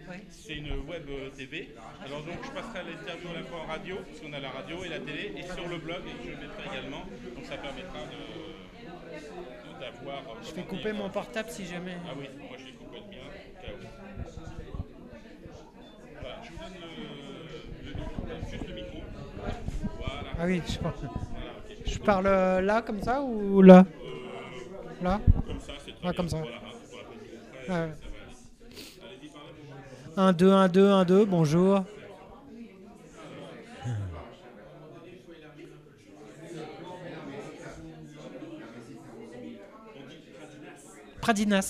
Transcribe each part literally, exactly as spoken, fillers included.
C'est une web T V. Alors donc je passerai l'interview à la fois en radio, parce qu'on a la radio et la télé, et sur le blog, et je le mettrai également. Donc ça permettra de, d'avoir... Je vais couper mon portable si jamais. Ah oui, moi je l'ai coupé le mien, au cas où. Voilà, je vous donne le, le micro, juste le micro. Voilà. Ah oui, je, Voilà, okay. je parle là comme ça ou là euh, Là Comme ça, c'est très ah, bien. Comme ça. Voilà, hein, pour la petite après, Ah, ouais. ça va aller. Allez-y, parlez-moi. un, deux, un, deux, un, deux, bonjour. Pradinas.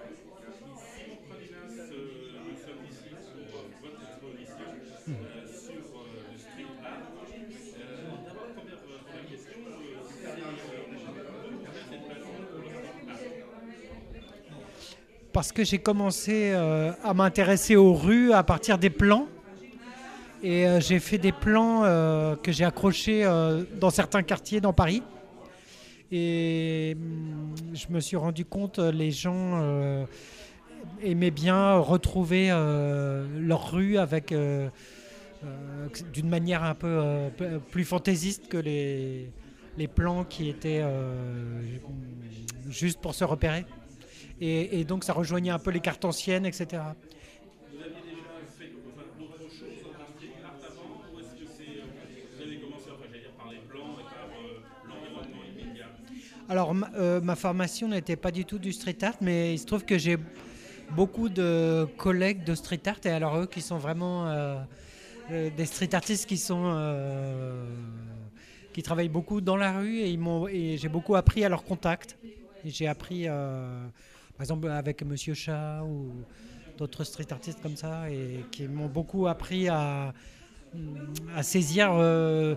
Parce que j'ai commencé euh, à m'intéresser aux rues à partir des plans. Et euh, j'ai fait des plans euh, que j'ai accrochés euh, dans certains quartiers dans Paris. Et hum, je me suis rendu compte que les gens euh, aimaient bien retrouver euh, leur rue avec, euh, euh, d'une manière un peu euh, plus fantaisiste que les, les plans qui étaient euh, juste pour se repérer. Et, et donc ça rejoignait un peu les cartes anciennes, et cetera. Vous aviez déjà fait enfin, d'autres choses en street art avant, ou est-ce que c'est, vous avez commencé enfin, j'allais dire, par les plans et par euh, l'environnement immédiat? Alors ma, euh, ma formation n'était pas du tout du street art, mais il se trouve que j'ai beaucoup de collègues de street art, et alors eux qui sont vraiment euh, euh, des street artistes qui sont euh, qui travaillent beaucoup dans la rue, et, ils m'ont, et j'ai beaucoup appris à leur contact. Et j'ai appris euh, par exemple avec Monsieur Chat ou d'autres street artistes comme ça, et qui m'ont beaucoup appris à, à saisir euh,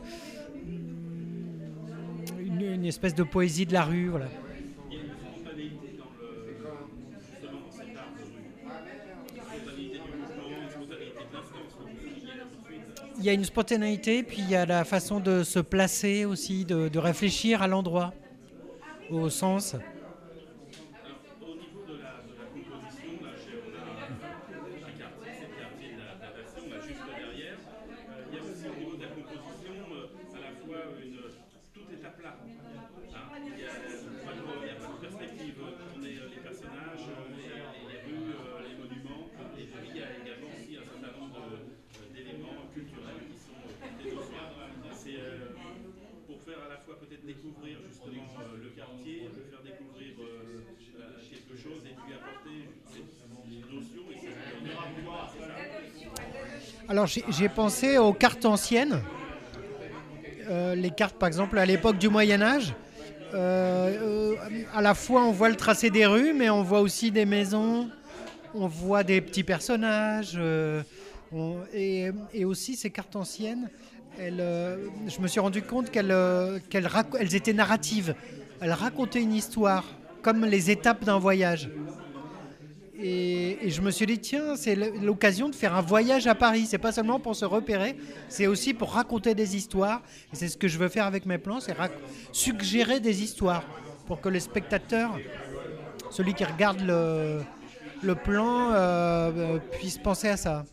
une, une espèce de poésie de la rue, voilà. Il y a une spontanéité dans le, justement dans cet art de rue. Une spontanéité du mouvement, une spontanéité de l'instant, ce que vous disiez là tout de suite. Il y a une spontanéité, puis il y a la façon de se placer aussi, de, de réfléchir à l'endroit, au sens. Alors, au niveau de la, de la composition, là, chez, on a un quartier, c'est le quartier de la, de la Nation, là, juste derrière. Euh, il y a aussi au niveau de la composition, euh, à la fois une. Tout est à plat. Hein. Il n'y a, a, a pas de perspective. On est euh, les personnages, euh, les, les rues, euh, les monuments. Et puis il y a également aussi un certain nombre de, euh, d'éléments culturels qui sont euh, portés dessus. C'est euh, pour faire à la fois peut-être découvrir justement euh, le quartier, de faire découvrir euh, euh, quelque chose et puis apporter cette notion et cette mémoire, c'est ça. Alors j'ai, j'ai pensé aux cartes anciennes, euh, les cartes par exemple à l'époque du Moyen-Âge. Euh, euh, à la fois on voit le tracé des rues, mais on voit aussi des maisons, on voit des petits personnages, euh, on, et, et aussi ces cartes anciennes, elles, euh, je me suis rendu compte qu'elles, euh, qu'elles, rac- elles étaient narratives. Elles racontaient une histoire, comme les étapes d'un voyage. Et, et je me suis dit, tiens, c'est l'occasion de faire un voyage à Paris. C'est pas seulement pour se repérer, c'est aussi pour raconter des histoires. Et c'est ce que je veux faire avec mes plans, c'est rac- suggérer des histoires pour que le spectateur, celui qui regarde le, le plan, euh, puisse penser à ça.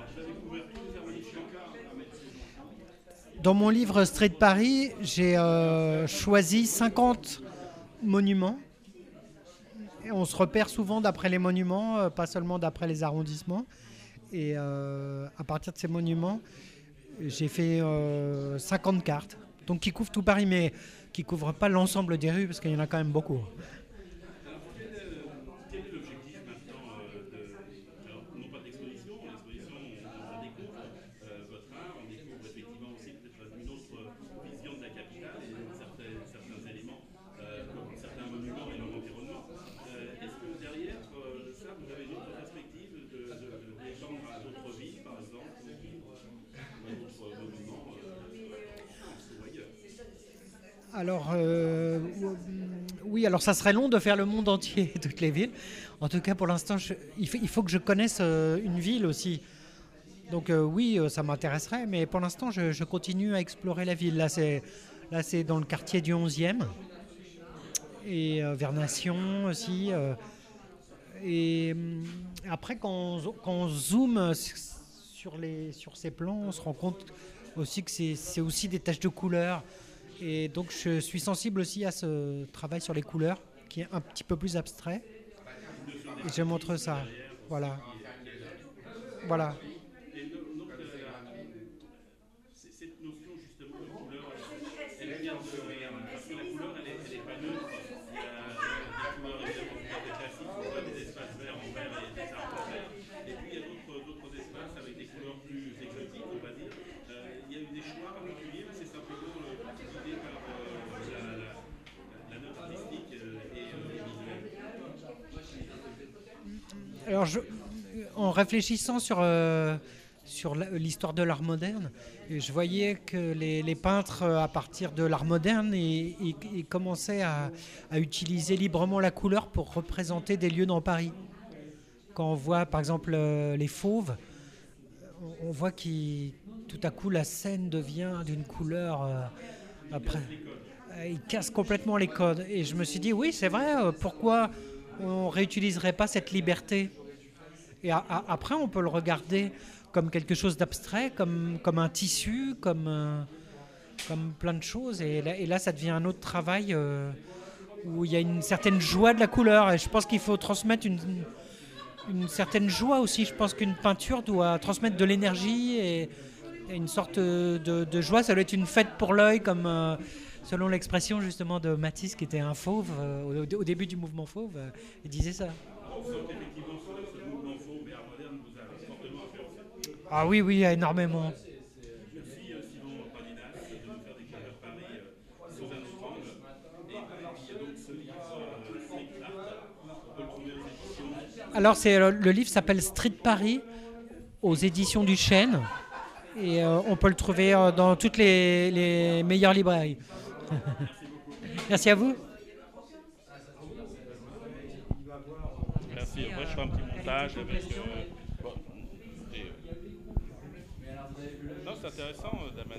Dans mon livre Street Paris, j'ai euh, choisi cinquante monuments. Et on se repère souvent d'après les monuments, euh, pas seulement d'après les arrondissements. Et euh, à partir de ces monuments, j'ai fait euh, cinquante cartes, donc qui couvrent tout Paris, mais qui ne couvrent pas l'ensemble des rues, parce qu'il y en a quand même beaucoup. Alors, quel est, le- quel est l'objectif maintenant euh, de, alors, non pas d'exposition, l'exposition, on, on découvre euh, votre art, on découvre effectivement aussi peut-être une autre vision de la capitale et certains, certains éléments, euh, comme certains monuments et leur environnement. Euh, est-ce que derrière euh, ça, vous avez une autre perspective de, de, de l'étendre à d'autres villes, par exemple, ou, ou à d'autres monuments euh, ou ailleurs? Alors, euh, oui, alors ça serait long de faire le monde entier, toutes les villes. En tout cas, pour l'instant, je- il, faut, il faut que je connaisse euh, une ville aussi. Donc euh, oui, euh, ça m'intéresserait, mais pour l'instant, je, je continue à explorer la ville. Là, c'est, là, c'est dans le quartier du onzième, et euh, vers Nation aussi. euh, et hum, Après, quand on, quand on zoome sur, les, sur ces plans, on se rend compte aussi que c'est, c'est aussi des taches de couleurs. Et donc, je suis sensible aussi à ce travail sur les couleurs, qui est un petit peu plus abstrait. Et je montre ça. Voilà. Voilà. Et no- donc, euh, c'est- cette notion justement de couleur, elle elle vient de rien. Parce que la couleur, elle n'est pas neutre. Il y a des couleurs évidemment tout à fait classiques, on voit des espaces verts en vert et des arbres verts. Et puis il y a d'autres, d'autres espaces avec des couleurs plus exotiques, on va dire. Euh, il y a eu des choix particuliers, ou c'est simplement euh, guidé par euh, la, la, la note artistique euh, et, euh, et visuelle. Alors, je, en réfléchissant sur, euh, sur la- l'histoire de l'art moderne, je voyais que les, les peintres, euh, à partir de l'art moderne, ils, ils- ils commençaient à, à utiliser librement la couleur pour représenter des lieux dans Paris. Quand on voit, par exemple, euh, les fauves, on, on voit que tout à coup, la scène devient d'une couleur... euh, après, euh, ils cassent complètement les codes. Et je me suis dit, oui, c'est vrai, euh, pourquoi on réutiliserait pas cette liberté? Et a- a- après, on peut le regarder comme quelque chose d'abstrait, comme, comme un tissu, comme, euh, comme plein de choses. Et là, et là, ça devient un autre travail euh, où il y a une certaine joie de la couleur. Et je pense qu'il faut transmettre une, une certaine joie aussi. Je pense qu'une peinture doit transmettre de l'énergie et, et une sorte de, de joie. Ça doit être une fête pour l'œil, comme euh, selon l'expression justement de Matisse, qui était un fauve euh, au, au début du mouvement fauve. Euh, il disait ça. On sent qu'effectivement ce, ce mouvement fauve et art moderne vous a fortement influencé. Ah oui, oui, énormément. Merci euh, Simon Pradinas de nous faire découvrir Paris euh, sous un autre angle. Et puis il y a donc ce livre euh, Street Art, on peut le trouver aux éditions. Alors, c'est, le, le livre s'appelle Street Paris aux éditions du Chêne. Et euh, on peut le trouver euh, dans toutes les, les meilleures librairies. Merci à vous. Merci, après je ferai un petit montage avec... Euh, bon, et, euh, non, c'est intéressant euh,